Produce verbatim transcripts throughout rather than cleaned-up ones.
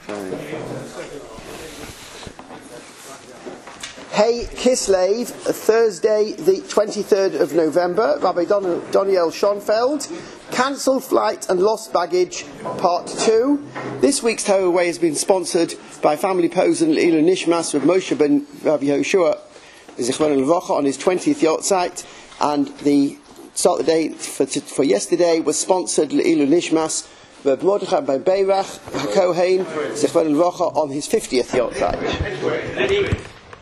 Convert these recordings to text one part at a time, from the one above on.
Hey Kislev, Thursday the twenty-third of November, Rabbi Don- Daniel Schoenfeld, Cancelled Flight and Lost Baggage, Part two. This week's Torah Way has been sponsored by Family Posen Ilu Nishmas with Moshe ben Rabbi Yehoshua Zichron Levacha on his twentieth Yortzeit, and the start of the day for, t- for yesterday was sponsored Ilu Nishmas with Mordechai ben Beirach HaKohen Zichron Levacha on his fiftieth Yortzeit.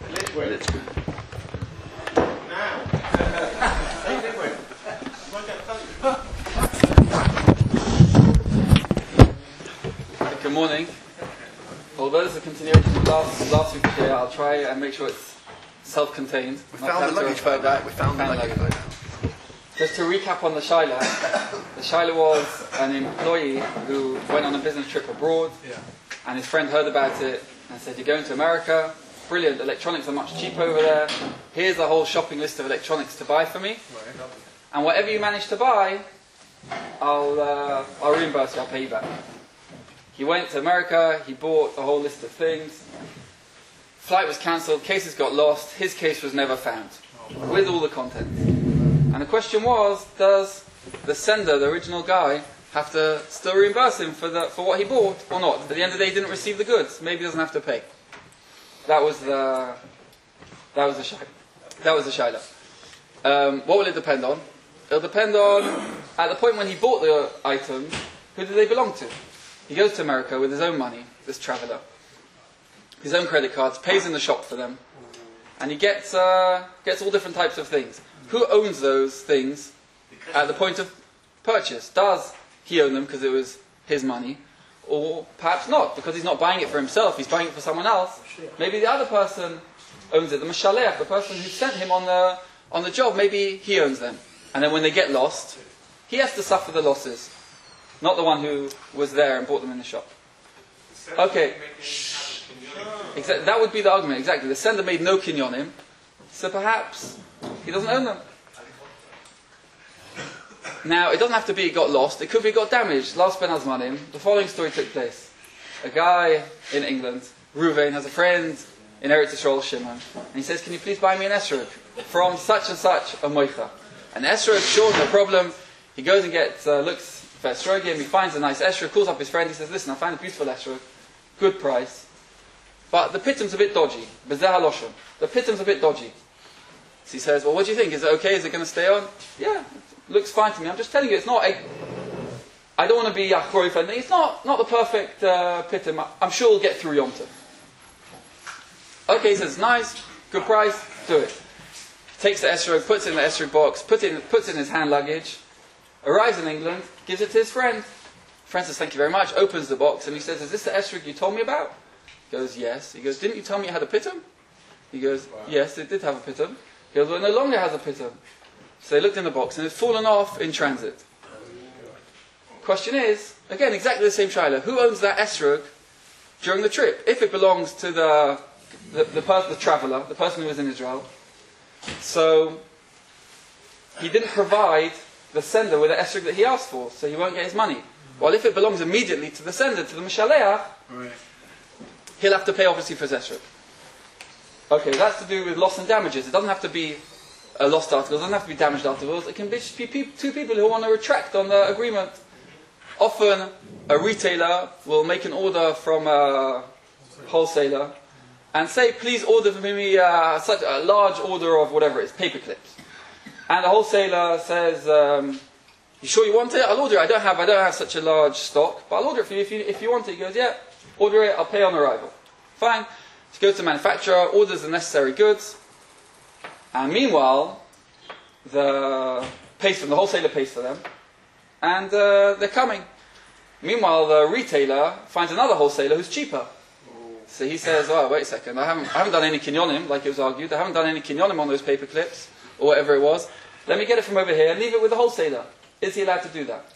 Good morning. Although this is a continuation of last, last week's day, I'll try and make sure it's self-contained. We found the luggage by that. We found the luggage by now. Just to recap on the Shaila, the Shaila was an employee who went on a business trip abroad, Yeah. and his friend heard about it and said, "You're going to America? Brilliant, electronics are much cheaper over there. Here's a whole shopping list of electronics to buy for me. And whatever you manage to buy, I'll, uh, I'll reimburse you, I'll pay you back." He went to America, he bought a whole list of things. Flight was cancelled, cases got lost, his case was never found, with all the contents. And the question was, does the sender, the original guy, have to still reimburse him for, the, for what he bought, or not? At the end of the day, he didn't receive the goods, maybe he doesn't have to pay. That was the that was the shaila. That was the shaila. Um, what will it depend on? It'll depend on, at the point when he bought the items, who do they belong to? He goes to America with his own money, this traveller, his own credit cards, pays in the shop for them, and he gets uh, gets all different types of things. Who owns those things at the point of purchase? Does he own them because it was his money? Or perhaps not, because he's not buying it for himself, he's buying it for someone else. Maybe the other person owns it, the Mashaleach, the person who sent him on the on the job, maybe he owns them. And then when they get lost, he has to suffer the losses, not the one who was there and bought them in the shop. Okay, Exa- that would be the argument, exactly. The sender made no kinyonim, so perhaps he doesn't own them. Now, it doesn't have to be it got lost, it could be it got damaged. Last Ben Azmanim, the following story took place. A guy in England, Ruvain, has a friend in Eretz Yisrael, Shimon, and he says, "Can you please buy me an esrog from such and such a moicha?" An esrog, sure, no problem. He goes and gets, uh, looks for esrogim, he finds a nice esrog, calls up his friend, he says, "Listen, I found a beautiful esrog, good price, but the pitum's a bit dodgy, bezeh haloshon, the pitum's a bit dodgy." So he says, "Well, what do you think? Is it okay? Is it going to stay on?" "Yeah, looks fine to me. I'm just telling you, it's not a... I don't want to be achroif, and it's not, not the perfect uh, pitum. I'm sure we'll get through Yom Tov." Okay, he says, "Nice, good price, do it." Takes the esrog, puts it in the esrog box, puts it in, puts it in his hand luggage, arrives in England, gives it to his friend. Friend says, "Thank you very much," opens the box, and he says, "Is this the esrog you told me about?" He goes, "Yes." He goes, "Didn't you tell me it had a pitum?" He goes, "Yes, it did have a pitum." He goes, "Well, it no longer has a pitum." So they looked in the box, and it's fallen off in transit. Question is, again, exactly the same shaila. Who owns that esrog during the trip? If it belongs to the the, the, person, the traveller, the person who was in Israel, so he didn't provide the sender with the esrog that he asked for, so he won't get his money. Well, if it belongs immediately to the sender, to the Mashaleach, right, he'll have to pay obviously for his esrog. Okay, that's to do with loss and damages. It doesn't have to be a lost article, it doesn't have to be damaged articles. It can be just be pe- two people who want to retract on the agreement. Often, a retailer will make an order from a wholesaler and say, "Please order for me uh, such a large order of whatever it is, paper clips." And the wholesaler says, um, "You sure you want it? I'll order it. I don't have, I don't have such a large stock, but I'll order it for you if you, if you want it." He goes, "Yeah, order it. I'll pay on arrival." Fine. He goes to the manufacturer, orders the necessary goods, and meanwhile, the pays for the wholesaler pays for them, and uh, they're coming. Meanwhile, the retailer finds another wholesaler who's cheaper. So he says, "Oh, wait a second, I haven't, I haven't done any kinyonim, like it was argued. I haven't done any kinyonim on those paper clips, or whatever it was. Let me get it from over here and leave it with the wholesaler." Is he allowed to do that?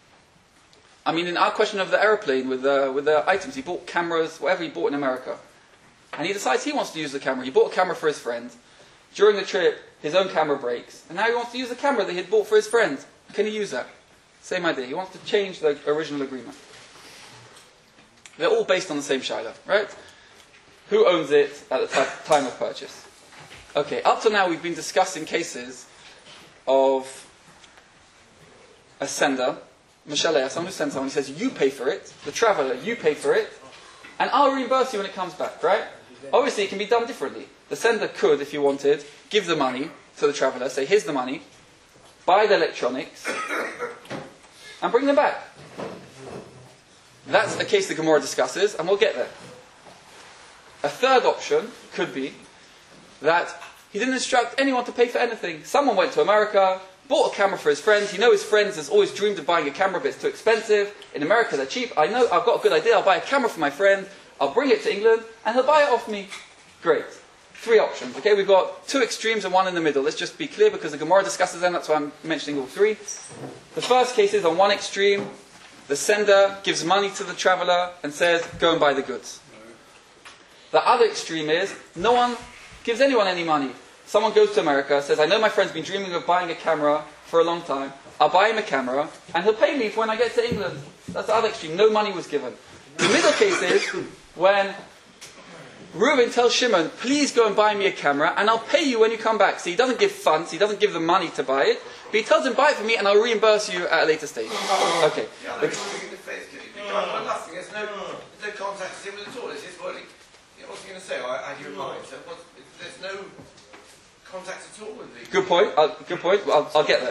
I mean, in our question of the aeroplane with the, with the items, he bought cameras, whatever he bought in America. And he decides he wants to use the camera. He bought a camera for his friend. During the trip, his own camera breaks. And now he wants to use the camera that he had bought for his friend. Can he use that? Same idea. He wants to change the original agreement. They're all based on the same shaila, right? Who owns it at the t- time of purchase? Okay, up to now we've been discussing cases of a sender, Mishaleh, someone who sends someone, he says, you pay for it, the traveller, you pay for it, and I'll reimburse you when it comes back, right? Obviously it can be done differently. The sender could, if you wanted, give the money to the traveller, say, here's the money, buy the electronics, and bring them back. That's a case the Gemara discusses, and we'll get there. A third option could be that he didn't instruct anyone to pay for anything. Someone went to America, bought a camera for his friends. He knows his friends has always dreamed of buying a camera, but it's too expensive. In America, they're cheap. I know, I've got a good idea. I'll buy a camera for my friend. I'll bring it to England, and he'll buy it off me. Great. Three options. Okay, we've got two extremes and one in the middle. Let's just be clear, because the Gemara discusses them. That's why I'm mentioning all three. The first case is on one extreme. The sender gives money to the traveller and says, go and buy the goods. The other extreme is, no one gives anyone any money. Someone goes to America, says, I know my friend's been dreaming of buying a camera for a long time. I'll buy him a camera, and he'll pay me for when I get to England. That's the other extreme. No money was given. The middle case is when Reuben tells Shimon, please go and buy me a camera, and I'll pay you when you come back. So he doesn't give funds, he doesn't give the money to buy it, but he tells him, buy it for me, and I'll reimburse you at a later stage. Okay. Yeah, there's no, there's no contact with him at all. It's just what he, you know, what's he going to say? I had you in mind. So what's, there's no contact at all with the... Good point. Uh, good point. I'll, I'll get there.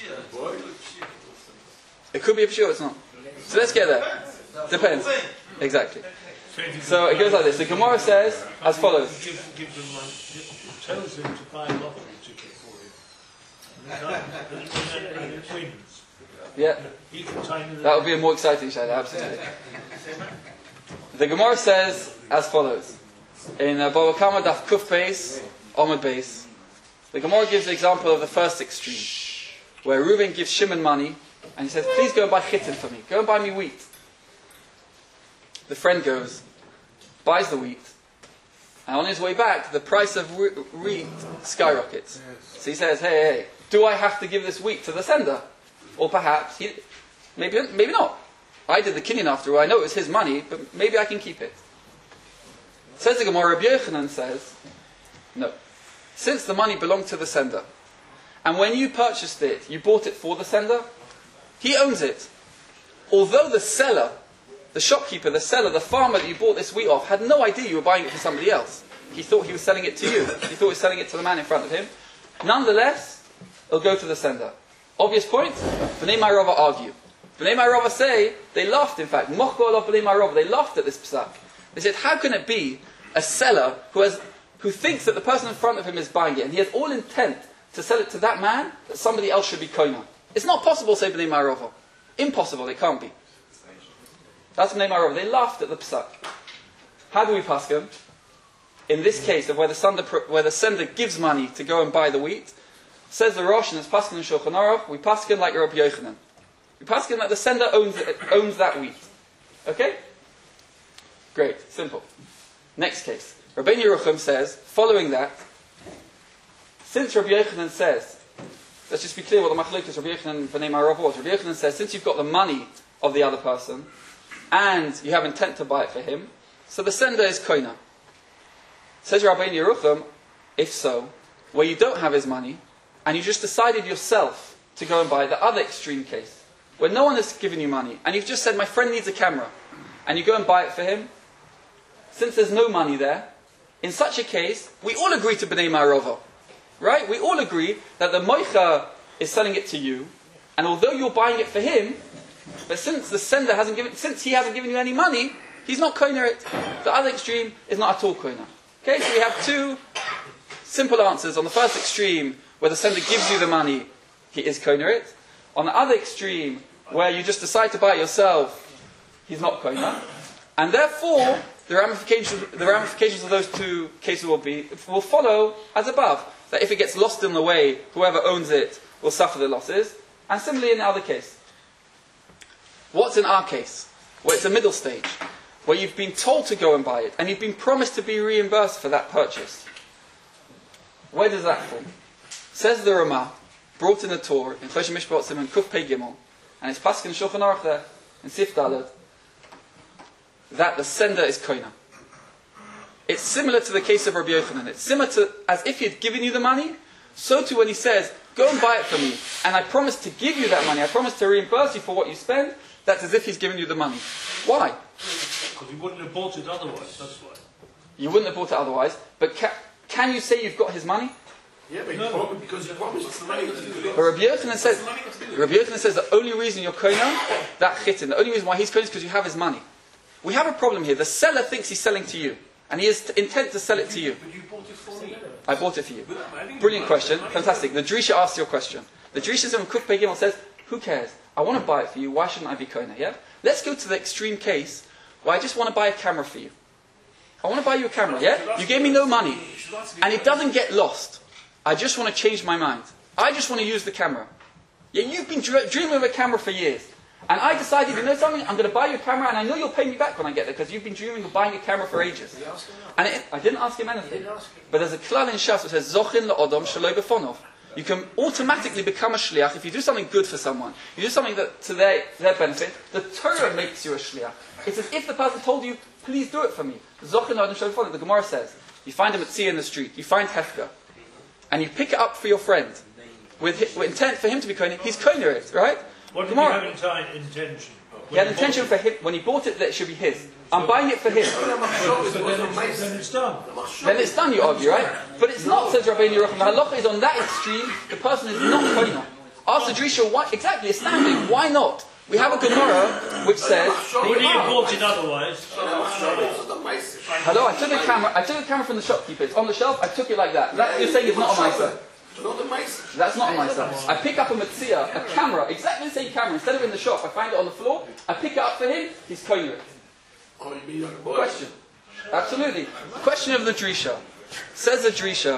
It could be a pshur, it's not. So let's get there. Depends. Exactly. So it goes like this. The Gemara says as follows. Give, give them one, tells him to buy a lottery ticket for him. And then it wins. Yeah. He can time it. That would be a more exciting show, absolutely. The Gemara says as follows. In uh, Bava Kama Daf Kuf Beis, Omid Beis, the Gemara gives the example of the first extreme, where Reuben gives Shimon money, and he says, please go and buy chitin for me. Go and buy me wheat. The friend goes, buys the wheat, and on his way back, the price of wheat skyrockets. So he says, hey, hey, do I have to give this wheat to the sender? Or perhaps, he, maybe maybe not. I did the kinyan after all, I know it was his money, but maybe I can keep it. Says the Gemara, Rabbi Yochanan says, no. Since the money belonged to the sender, and when you purchased it, you bought it for the sender, he owns it. Although the seller, the shopkeeper, the seller, the farmer that you bought this wheat off, had no idea you were buying it for somebody else. He thought he was selling it to you. He thought he was selling it to the man in front of him. Nonetheless, it'll go to the sender. Obvious point? Bnei Ma'arava argue. Bnei Ma'arava say, they laughed in fact, Mochko of Bnei Ma'arava, they laughed at this psak. They said, how can it be a seller who has, who thinks that the person in front of him is buying it, and he has all intent to sell it to that man, that somebody else should be koina? It's not possible, say Bnei Ma'arava. Impossible, it can't be. That's Bnei Ma'arava. They laughed at the psak. How do we paskin? In this case of where the sender, where the sender gives money to go and buy the wheat, says the Rosh, and it's paskin in Shulchan Aruch, we paskin like Rabbi Yochanan. We paskin that the sender owns it, owns that wheat. Okay? Great, simple. Next case. Rabbi Yerucham says, following that, since Rabbi Yochanan says, let's just be clear what the machlokes is, Rabbi Yochanan and Bnei Ma'arava was. Rabbi Yochanan says, since you've got the money of the other person, and you have intent to buy it for him, so the sender is koina. Says Rabbi Yerucham, if so, where you don't have his money, and you just decided yourself to go and buy the other extreme case, where no one has given you money, and you've just said, my friend needs a camera, and you go and buy it for him, since there's no money there, in such a case, we all agree to Bnei Ma'arava. Right? We all agree that the moicha is selling it to you, and although you're buying it for him, but since the sender hasn't given, since he hasn't given you any money, he's not koiner it. The other extreme is not at all koiner. Okay, so we have two simple answers. On the first extreme, where the sender gives you the money, he is koiner it. On the other extreme, where you just decide to buy it yourself, he's not koiner. And therefore, the ramifications, the ramifications of those two cases will be will follow as above. That if it gets lost in the way, whoever owns it will suffer the losses. And similarly in the other case. What's in our case? Well, it's a middle stage, where you've been told to go and buy it, and you've been promised to be reimbursed for that purchase. Where does that fall? Says the Ramah, brought in the Torah, in Choshen Mishpat Simon Kuf Pei Gimel, and it's Paskin Shulchan Aruch there, in Sif Daled. that the sender is koina. It's similar to the case of Rabbi Yochanan. It's similar to as if he had given you the money. So too when he says, go and buy it for me, and I promise to give you that money, I promise to reimburse you for what you spend, that's as if he's given you the money. Why? Because he wouldn't have bought it otherwise, that's why. You wouldn't have bought it otherwise, but ca- can you say you've got his money? Yeah, but No. probably because he promised the money to do it. But Rabbi Yochanan says, Rabbi Yochanan says the only reason you're koina, that chitin, the only reason why he's koina is because you have his money. We have a problem here. The seller thinks he's selling to you, and he has t- intent to sell it to you. But you bought it for me. I bought it for you. Brilliant question. Fantastic. The Drisha asked your question. The Drisha from Kuf Pei Gimel says, who cares? I want to buy it for you. Why shouldn't I be koina? Yeah? Let's go to the extreme case where I just want to buy a camera for you. I want to buy you a camera, yeah? You gave me no money, and it doesn't get lost. I just want to change my mind. I just want to use the camera. Yeah, you've been dr- dreaming of a camera for years. And I decided, you know something, I'm going to buy you a camera, and I know you'll pay me back when I get there, because you've been dreaming of buying a camera for ages. And it, I didn't ask him anything. But there's a klal in Shas that says, Zochin la'odom shelo befonov. You can automatically become a shliach if you do something good for someone. You do something that to their, their benefit. The Torah makes you a shliach. It's as if the person told you, please do it for me. Zochin la'odom shelo befonov. The Gemara says, you find a mitzvah in the street, you find hefka, and you pick it up for your friend, with, with intent for him to be koiner, he's koiner it, right? What did Gemara. he have in time, intention? He had intention for him, when he bought it, that it should be his. I'm buying it for him. So then it's, then it's done. Then it's done, you argue, right? But it's not, says Rabbeinu Yerucham. The halacha is on that extreme, the person is not koiner. Ask the Drisha, why, exactly, astounding, why not? We have a Gemara which says, Would he have bought it otherwise? hello, I took a camera, I took a camera from the shopkeeper, it's on the shelf, I took it like that. That you're saying is not a Maisa. That's not a Maisa. I pick up a Metzia, a camera, exactly the same camera, instead of in the shop, I find it on the floor, I pick it up for him, he's koiner. Question. Absolutely. Question of the Drisha. Says the Drisha,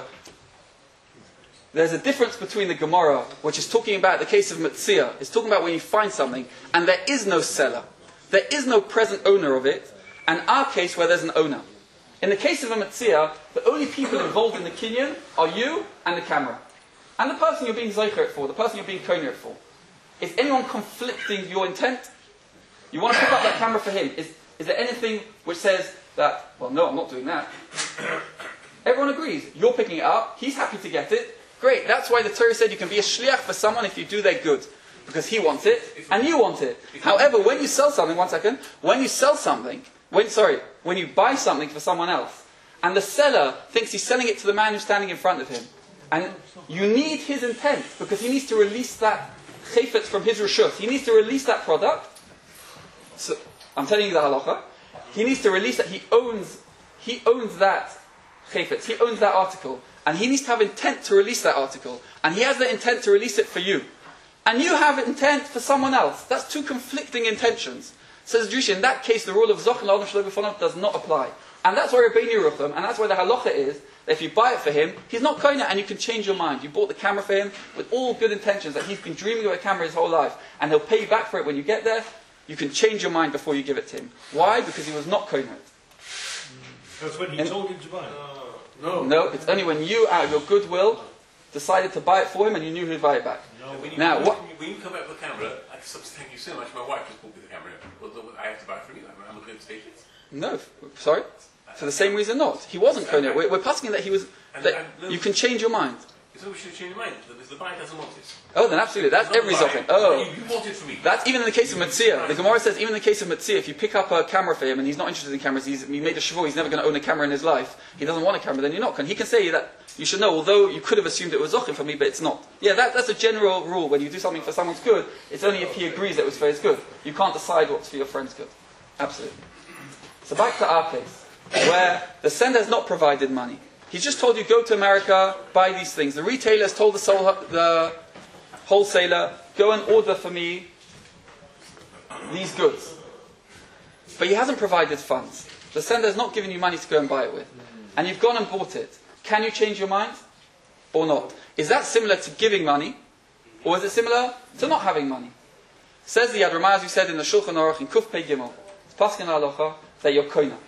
there's a difference between the Gemara, which is talking about the case of Metzia, it's talking about when you find something, and there is no seller. There is no present owner of it, and our case where there's an owner. In the case of a Metzia, the only people involved in the kinyan are you and the camera. And the person you're being zocher it for, the person you're being koiner it for. Is anyone conflicting your intent? You want to pick up that camera for him. Is, is there anything which says that, well, no, I'm not doing that. Everyone agrees. You're picking it up. He's happy to get it. Great. That's why the Torah said you can be a shliach for someone if you do their good. Because he wants it, and you want it. However, when you sell something, one second, when you sell something, when, sorry, when you buy something for someone else, and the seller thinks he's selling it to the man who's standing in front of him, and you need his intent, because he needs to release that chayfetz from his reshut. He needs to release that product. So, I'm telling you the halacha. He needs to release that. He owns, he owns that chayfetz. He owns that article. And he needs to have intent to release that article. And he has the intent to release it for you. And you have intent for someone else. That's two conflicting intentions. Says Drisha, in that case, the rule of Zoch and Adam Shlo B'Fonav does not apply. And that's why Rabbeinu Yerucham, and that's why the halacha is, that if you buy it for him, he's not koiner and you can change your mind. You bought the camera for him with all good intentions, that he's been dreaming of a camera his whole life, and he'll pay you back for it when you get there. You can change your mind before you give it to him. Why? Because he was not koiner. That's when he And- told him to buy it. No. No, it's only when you, out of your goodwill, decided to buy it for him and you knew who'd buy it back. No. When you, Now, when, what- you, when you come back with the camera, I said, thank you so much. My wife just bought me the camera. Well, I have to buy it from you. I'm looking at the stations. No, f- sorry. For the same reason, not. He wasn't koiner. We're, we're passing that he was. That you can change your mind. So we should change your mind. Because the buyer doesn't want it. Oh, then absolutely. That's It's not every the buyer. zochin. Oh. You, you bought it for me. That's even in the case of Metzia. The Gemara says even in the case of Metzia, if you pick up a camera for him and he's not interested in cameras, he's, he made a shavua, he's never going to own a camera in his life, he doesn't want a camera, then you're not. He can say that you should know, although you could have assumed it was zochin for me, but it's not. Yeah, that, that's a general rule. When you do something for someone's good, it's only if he agrees that it was for his good. You can't decide what's for your friend's good. Absolutely. So back to our case, where the sender has not provided money. He's just told you, go to America, buy these things. The retailer has told the, sol- the wholesaler, go and order for me these goods. But he hasn't provided funds. The sender has not given you money to go and buy it with. And you've gone and bought it. Can you change your mind? Or not? Is that similar to giving money? Or is it similar to not having money? Says the Yad Ramah, as we said in the Shulchan Aruch in Kuf Pei Gimel, it's Paskin Halacha, that you're koiner.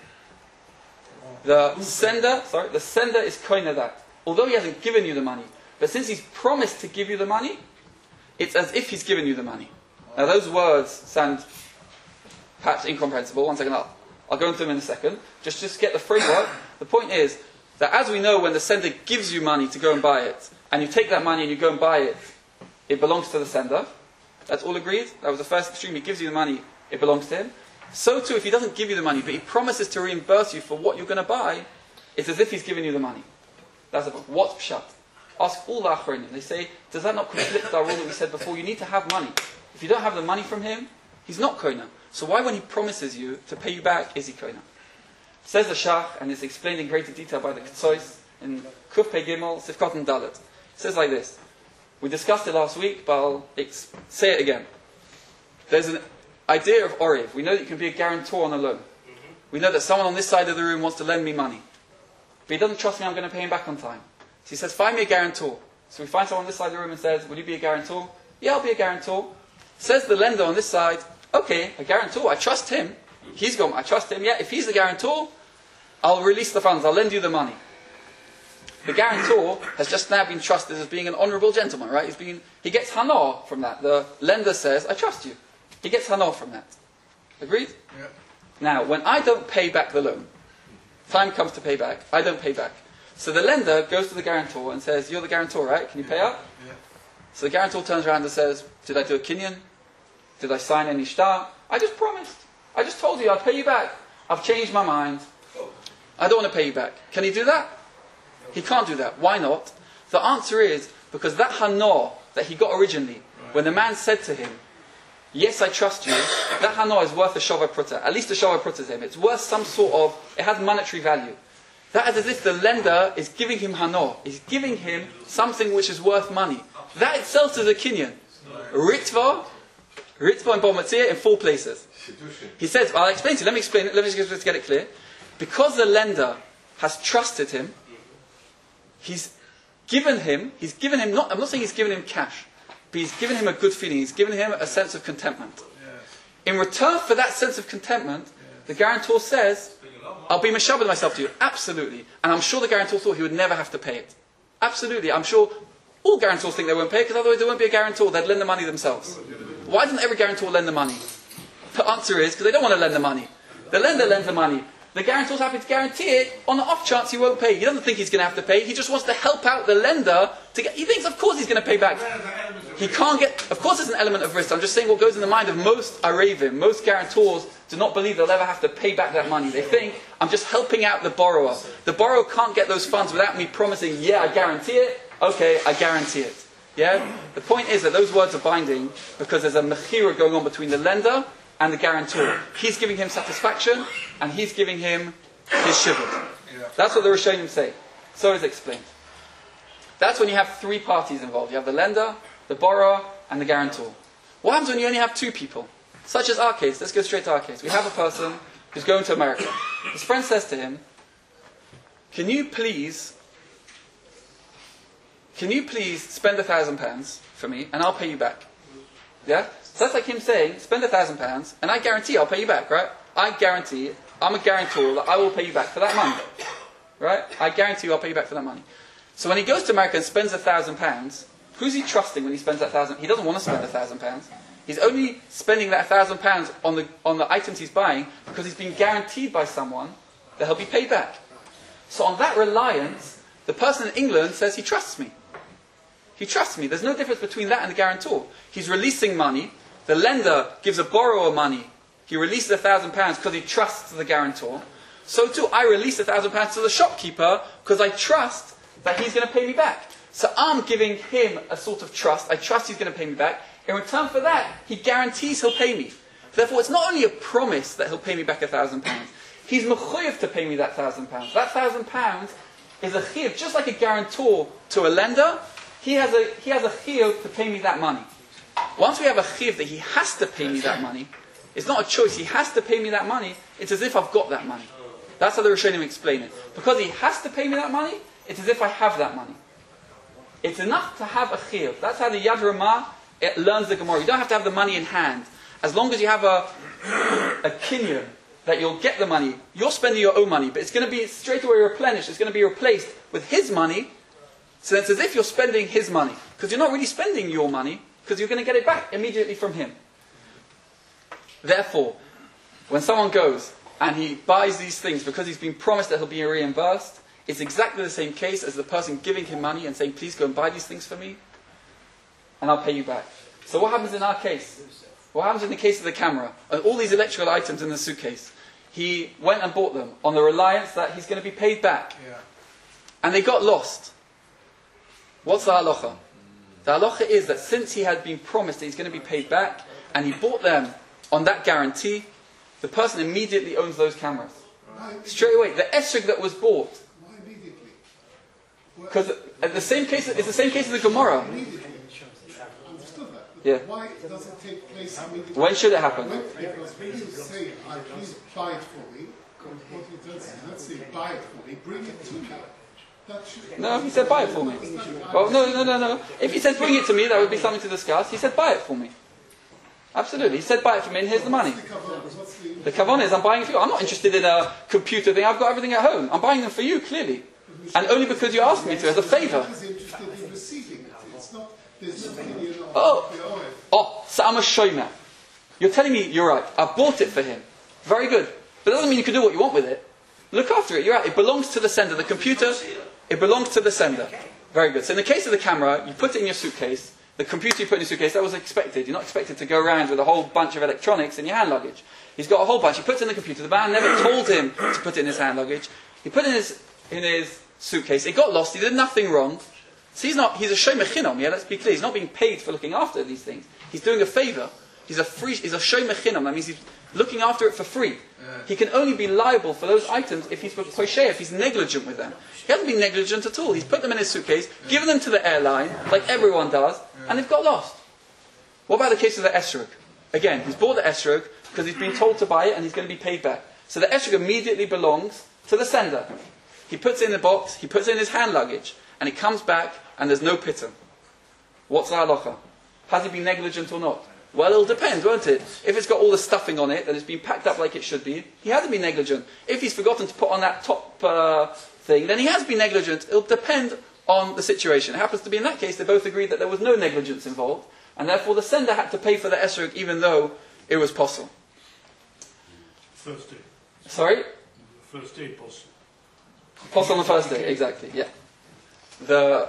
The sender, sorry, the sender is koiner that. Although he hasn't given you the money, but since he's promised to give you the money, it's as if he's given you the money. Now those words sound perhaps incomprehensible. One second, I'll, I'll go into them in a second. Just, just get the framework. The point is that as we know, when the sender gives you money to go and buy it, and you take that money and you go and buy it, it belongs to the sender. That's all agreed? That was the first extreme. He gives you the money, it belongs to him. So too, if he doesn't give you the money, but he promises to reimburse you for what you're going to buy, it's as if he's giving you the money. That's the point. What's pshat? Ask all the achronim. They say, does that not conflict with our rule that we said before? You need to have money. If you don't have the money from him, he's not koina. So why, when he promises you to pay you back, is he koina? Says the Shach, and it's explained in greater detail by the Ketzois in Kuf Pei Gimel, Sifkot and Dalet. It says like this. We discussed it last week, but I'll ex- say it again. There's an idea of Oriv. We know that you can be a guarantor on a loan. We know that someone on this side of the room wants to lend me money. But he doesn't trust me, I'm going to pay him back on time. So he says, find me a guarantor. So we find someone on this side of the room and says, will you be a guarantor? Yeah, I'll be a guarantor. Says the lender on this side, okay, a guarantor, I trust him. He's gone, I trust him, yeah, if he's the guarantor, I'll release the funds, I'll lend you the money. The guarantor has just now been trusted as being an honourable gentleman, right? He's been, he gets hana from that. The lender says, I trust you. He gets hana from that. Agreed? Yeah. Now, when I don't pay back the loan, time comes to pay back, I don't pay back. So the lender goes to the guarantor and says, you're the guarantor, right? Can you pay up? Yeah. So the guarantor turns around and says, did I do a kinyan? Did I sign any shtar? I just promised. I just told you I'd pay you back. I've changed my mind. I don't want to pay you back. Can he do that? He can't do that. Why not? The answer is because that hana that he got originally, when the man said to him, yes, I trust you, that hana is worth a shava pruta. At least a shava pruta to him. It's worth some sort of, it has monetary value. That is as if the lender is giving him hana. He's giving him something which is worth money. That itself is a kinyan. Ritva, Ritva and Bomatzia in four places. He says, I'll explain to you, let me explain it, let me just get it clear. Because the lender has trusted him, he's given him, he's given him, not, I'm not saying he's given him cash, but he's given him a good feeling, he's given him a sense of contentment. In return for that sense of contentment, the guarantor says, I'll be mashabed myself to you. Absolutely. And I'm sure the guarantor thought he would never have to pay it. Absolutely. I'm sure all guarantors think they won't pay it, because otherwise there won't be a guarantor, they'd lend the money themselves. Why doesn't every guarantor lend the money? The answer is, because they don't want to lend the money. The lender lends the money. The guarantor's happy to guarantee it on the off chance he won't pay. He doesn't think he's going to have to pay. He just wants to help out the lender to get. He thinks, of course, he's going to pay back. He can't get. Of course, there's an element of risk. I'm just saying what goes in the mind of most Arevim, most guarantors do not believe they'll ever have to pay back that money. They think, I'm just helping out the borrower. The borrower can't get those funds without me promising, yeah, I guarantee it. Okay, I guarantee it. Yeah. The point is that those words are binding because there's a mechira going on between the lender and the guarantor. He's giving him satisfaction, and he's giving him his shivud. That's what the Rishonim say. So it's explained. That's when you have three parties involved. You have the lender, the borrower, and the guarantor. What happens when you only have two people? Such as our case. Let's go straight to our case. We have a person who's going to America. His friend says to him, Can you please, can you please spend a thousand pounds for me, and I'll pay you back? Yeah? So that's like him saying, spend a thousand pounds, and I guarantee I'll pay you back, right? I guarantee, I'm a guarantor that I will pay you back for that money. Right? I guarantee you I'll pay you back for that money. So when he goes to America and spends a thousand pounds, who's he trusting when he spends that thousand? He doesn't want to spend a thousand pounds. He's only spending that thousand pounds on the on the items he's buying because he's been guaranteed by someone that he'll be paid back. So on that reliance, the person in England says he trusts me. He trusts me. There's no difference between that and the guarantor. He's releasing money. The lender gives a borrower money. He releases a thousand pounds because he trusts the guarantor. So too, I release a thousand pounds to the shopkeeper because I trust that he's going to pay me back. So I'm giving him a sort of trust. I trust he's going to pay me back. In return for that, he guarantees he'll pay me. Therefore, it's not only a promise that he'll pay me back a thousand pounds. He's mechuyev to pay me that thousand pounds. That thousand pounds is a chiyuv, just like a guarantor to a lender. He has a he has a chiyuv to pay me that money. Once we have a chiyuv that he has to pay me that money, it's not a choice. He has to pay me that money. It's as if I've got that money. That's how the Rishonim explain it. Because he has to pay me that money, it's as if I have that money. It's enough to have a chiyuv. That's how the Yad Ramah it learns the Gemara. You don't have to have the money in hand. As long as you have a a kinyan that you'll get the money, you're spending your own money, but it's going to be straight away replenished. It's going to be replaced with his money. So it's as if you're spending his money. Because you're not really spending your money, because you're going to get it back immediately from him. Therefore, when someone goes and he buys these things because he's been promised that he'll be reimbursed, it's exactly the same case as the person giving him money and saying, please go and buy these things for me, and I'll pay you back. So what happens in our case? What happens in the case of the camera? And all these electrical items in the suitcase. He went and bought them on the reliance that he's going to be paid back. Yeah. And they got lost. What's the halacha? The halacha is that since he had been promised that he's going to be paid back, and he bought them on that guarantee, the person immediately owns those cameras. Straight away. The esrog that was bought. Why immediately? Because the same case, it's the same case as the Gemara. Immediately. Understood that. But Yeah. why does it take place immediately? When should it happen? When, because when you say, I please buy it for me, what he does is, let's say, buy it for me, bring it to me. That should, No, he said buy it for me. Well, no, no, no, no. If he said bring it to me, that would be something to discuss. He said buy it for me. Absolutely. He said buy it for me and here's the money. What's the kavanah? What's the- The kavanah is I'm buying it for you. I'm not interested in a computer thing. I've got everything at home. I'm buying them for you, clearly. And only because you asked me to, as a favour. He's interested in receiving it. It's not, there's no opinion of Oh. the oil. Oh, so I'm a shomer. You're telling me you're right. I bought it for him. Very good. But that doesn't mean you can do what you want with it. Look after it. You're right. It belongs to the sender. The computer, it belongs to the sender. Very good. So in the case of the camera, you put it in your suitcase. The computer you put in your suitcase, that was expected. You're not expected to go around with a whole bunch of electronics in your hand luggage. He's got a whole bunch. He puts it in the computer. The man never told him to put it in his hand luggage. He put it in his, in his suitcase. It got lost. He did nothing wrong. So he's not, he's a shomer chinam, yeah, let's be clear. He's not being paid for looking after these things. He's doing a favour. He's a free, he's a shomer chinam. That means he's looking after it for free. He can only be liable for those items if he's kosher, if he's negligent with them. He hasn't been negligent at all. He's put them in his suitcase, given them to the airline, like everyone does, and they've got lost. What about the case of the esrog? Again, he's bought the esrog because he's been told to buy it and he's going to be paid back. So the esrog immediately belongs to the sender. He puts it in the box, he puts it in his hand luggage, and he comes back and there's no pitta. What's the halacha? Has he been negligent or not? Well, it'll depend, won't it? If it's got all the stuffing on it and it's been packed up like it should be, he hasn't been negligent. If he's forgotten to put on that top uh, thing, then he has been negligent. It'll depend on the situation. It happens to be in that case they both agreed that there was no negligence involved, and therefore the sender had to pay for the esrog even though it was possible. First day. Sorry? First day possible. Possible on the first day, exactly, yeah. The,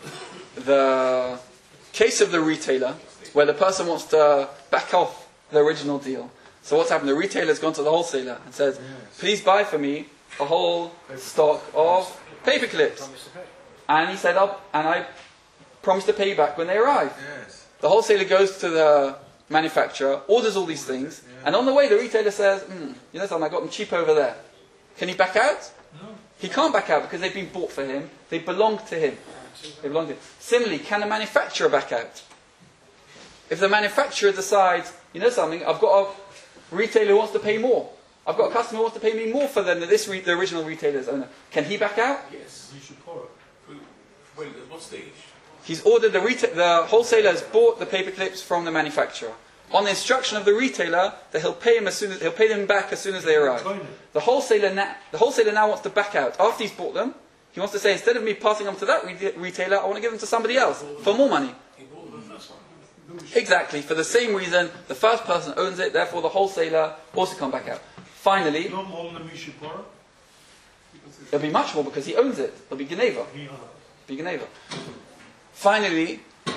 the case of the retailer, where the person wants to back off the original deal. So what's happened? The retailer's gone to the wholesaler and says, please buy for me a whole stock of paper clips. And he said, oh, and I promise to pay you back when they arrive. Yes. The wholesaler goes to the manufacturer, orders all these things, and on the way the retailer says, mm, you know something, I got them cheap over there. Can he back out? No. He can't back out because they've been bought for him. They belong to him. They belong to him. Similarly, can a manufacturer back out? If the manufacturer decides, you know something, I've got a retailer who wants to pay more. I've got a customer who wants to pay me more for than this re- the original retailer's owner. Can he back out? Yes. You should borrow. Wait, at what stage? He's ordered the reta- the wholesaler has bought the paper clips from the manufacturer. On the instruction of the retailer that he'll pay him as soon as he'll pay them back as soon as they arrive. The wholesaler now the wholesaler now wants to back out after he's bought them. He wants to say, instead of me passing them to that re- retailer, I want to give them to somebody else for more money. He bought the first one. Exactly, for the same reason, the first person owns it, therefore the wholesaler also can't back out. Finally, No more than we should borrow. there'll be much more because he owns it. There'll be Geneva. Yeah. Be Geneva. Finally,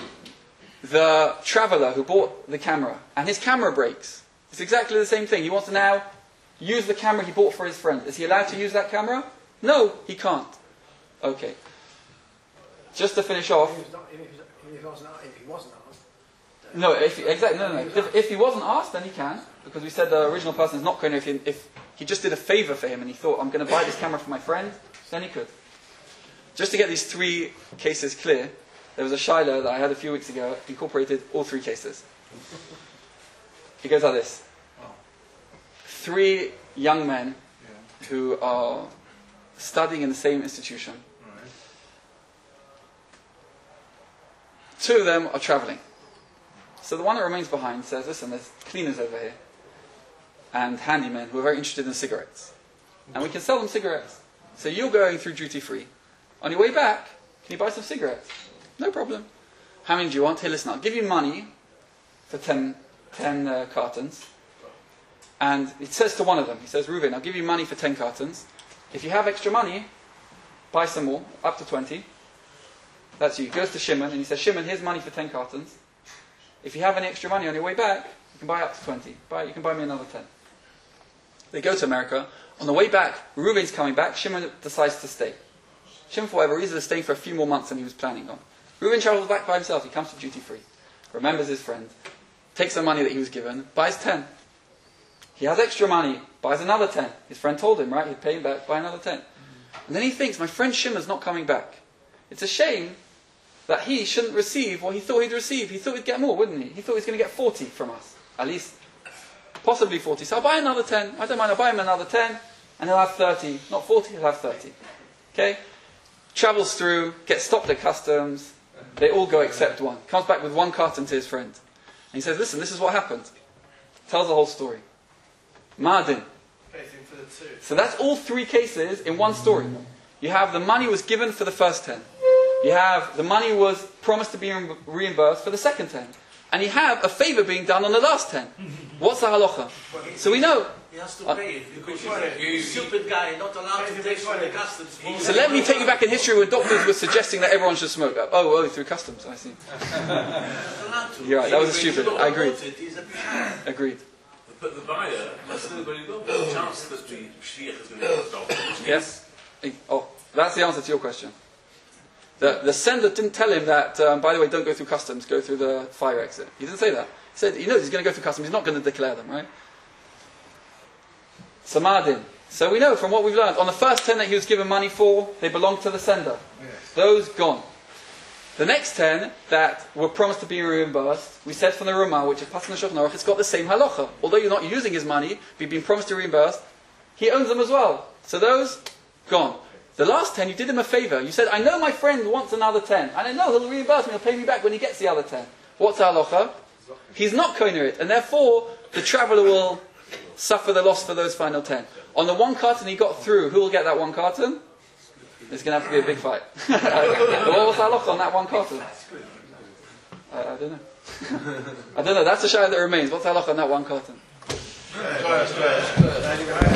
the traveller who bought the camera, and his camera breaks. It's exactly the same thing. He wants to now use the camera he bought for his friend. Is he allowed to use that camera? No, he can't. Okay. Just to finish off. If he was not- if he was- if he wasn't if he wasn't asked. No, if, exactly. No, no, no. If, if he wasn't asked, then he can, because we said the original person is not going to. If he, if he just did a favour for him and he thought, I'm going to buy this camera for my friend, then he could. Just to get these three cases clear, there was a Shiloh that I had a few weeks ago, incorporated all three cases. It goes like this. Three young men who are studying in the same institution. Two of them are travelling. So the one that remains behind says, listen, there's cleaners over here and handymen who are very interested in cigarettes. And we can sell them cigarettes. So you're going through duty free. On your way back, can you buy some cigarettes? No problem. How many do you want? Here, listen, I'll give you money for ten, ten uh, cartons. And it says to one of them, he says, Reuven, I'll give you money for ten cartons. If you have extra money, buy some more, up to twenty. That's you. He goes to Shimon and he says, Shimon, here's money for ten cartons. If you have any extra money on your way back, you can buy up to twenty. Buy, you can buy me another ten. They go to America. On the way back, Reuven's coming back. Shimon decides to stay. Shimon, for whatever reason, is staying for a few more months than he was planning on. Reuven travels back by himself. He comes to duty free. Remembers his friend. Takes the money that he was given. Buys ten. He has extra money. Buys another ten. His friend told him, right? He'd pay him back. Buy another ten. And then he thinks, my friend Shimon's not coming back. It's a shame that he shouldn't receive what he thought he'd receive. He thought he'd get more, wouldn't he? He thought he was going to get forty from us. At least, possibly forty. So I'll buy another ten. I don't mind, I'll buy him another ten. And he'll have thirty. Not forty, he'll have thirty. Okay? Travels through, gets stopped at customs. They all go except one. Comes back with one carton to his friend. And he says, listen, this is what happened. Tells the whole story. Mardin. So that's all three cases in one story. You have the money was given for the first ten. You have the money was promised to be reimbursed for the second ten. And you have a favour being done on the last ten. What's the halacha? So we know. He has to pay it because you're a stupid guy, not allowed to take from the customs. So let me take you back in history when doctors were suggesting that everyone should smoke. Oh, oh, through customs, I see. You're right, that was stupid. I agreed. Agreed. But the buyer, that's the chance that the shliach is going to stop. Yes. Oh, that's the answer to your question. The, the sender didn't tell him that, um, by the way, don't go through customs, go through the fire exit. He didn't say that. He said, he knows he's going to go through customs, he's not going to declare them, right? Samadin. So we know from what we've learned, on the first ten that he was given money for, they belonged to the sender. Yes. Those gone. The next ten that were promised to be reimbursed, we said from the Ramah, which is Pasuk Shulchan Aruch, it's got the same halacha. Although you're not using his money, but you've been promised to reimburse, he owns them as well. So those, gone. The last ten, you did him a favour. You said, I know my friend wants another ten. And I know he'll reimburse me, he'll pay me back when he gets the other ten. What's halacha? He's not koiner it. And therefore, the traveller will suffer the loss for those final ten. On the one carton he got through, who will get that one carton? It's going to have to be a big fight. What was halacha on that one carton? I, I don't know. I don't know. That's the shayla that remains. What's halacha on that one carton?